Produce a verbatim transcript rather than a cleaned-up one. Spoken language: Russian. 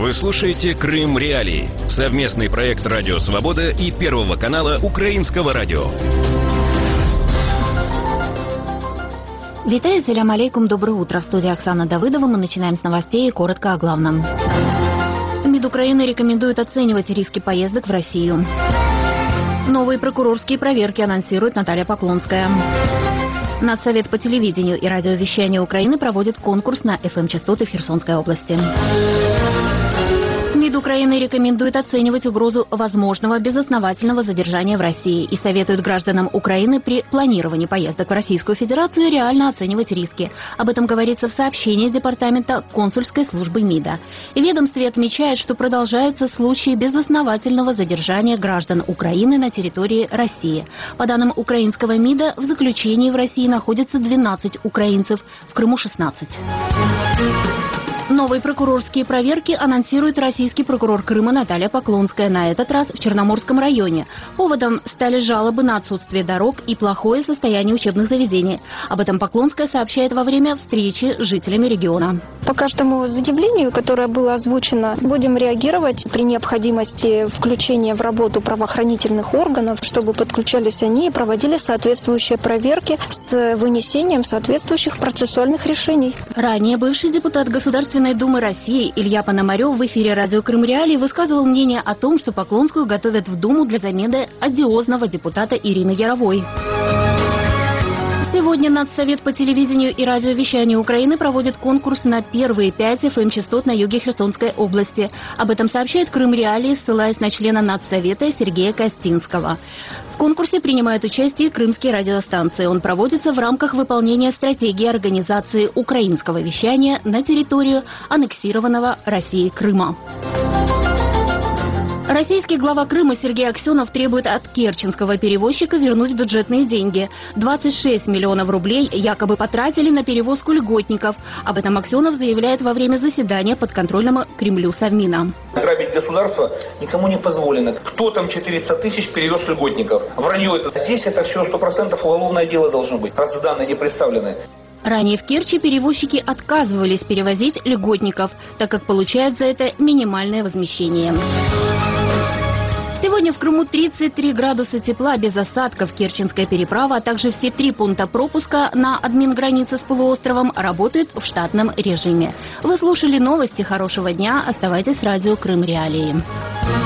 Вы слушаете «Крым Реалии» — совместный проект «Радио Свобода» и Первого канала Украинского радио. Витаю, салям алейкум, доброе утро. В студии Оксана Давыдова. Мы начинаем с новостей и коротко о главном. МИД Украины рекомендует оценивать риски поездок в Россию. Новые прокурорские проверки анонсирует Наталья Поклонская. Надсовет по телевидению и радиовещанию Украины проводит конкурс на эф эм-частоты в Херсонской области. МИД Украины рекомендует оценивать угрозу возможного безосновательного задержания в России и советует гражданам Украины при планировании поездок в Российскую Федерацию реально оценивать риски. Об этом говорится в сообщении Департамента консульской службы МИДа. И ведомстве отмечает, что продолжаются случаи безосновательного задержания граждан Украины на территории России. По данным украинского МИДа, в заключении в России находится двенадцать украинцев, в Крыму шестнадцать. Новые прокурорские проверки анонсирует российский прокурор Крыма Наталья Поклонская, на этот раз в Черноморском районе. Поводом стали жалобы на отсутствие дорог и плохое состояние учебных заведений. Об этом Поклонская сообщает во время встречи с жителями региона. По каждому заявлению, которое было озвучено, будем реагировать при необходимости включения в работу правоохранительных органов, чтобы подключались они и проводили соответствующие проверки с вынесением соответствующих процессуальных решений. Ранее бывший депутат Государственной Думы России Илья Пономарев в эфире радио «Крым Реалии» высказывал мнение о том, что Поклонскую готовят в Думу для замены одиозного депутата Ирины Яровой. Сегодня Надсовет по телевидению и радиовещанию Украины проводит конкурс на первые пять эф эм-частот на юге Херсонской области. Об этом сообщает Крым Реалии, ссылаясь на члена Надсовета Сергея Костинского. В конкурсе принимают участие крымские радиостанции. Он проводится в рамках выполнения стратегии организации украинского вещания на территорию аннексированного Россией Крыма. Российский глава Крыма Сергей Аксенов требует от керченского перевозчика вернуть бюджетные деньги. двадцать шесть миллионов рублей якобы потратили на перевозку льготников. Об этом Аксенов заявляет во время заседания подконтрольного Кремлю Совмина. Грабить государство никому не позволено. Кто там четыреста тысяч перевез льготников? Вранье это. Здесь это все сто процентов уголовное дело должно быть, раз данные не представлены. Ранее в Керчи перевозчики отказывались перевозить льготников, так как получают за это минимальное возмещение. Сегодня в Крыму тридцать три градуса тепла без осадков. Керченская переправа, а также все три пункта пропуска на админгранице с полуостровом работают в штатном режиме. Вы слушали новости. Хорошего дня. Оставайтесь с радио «Крым Реалии».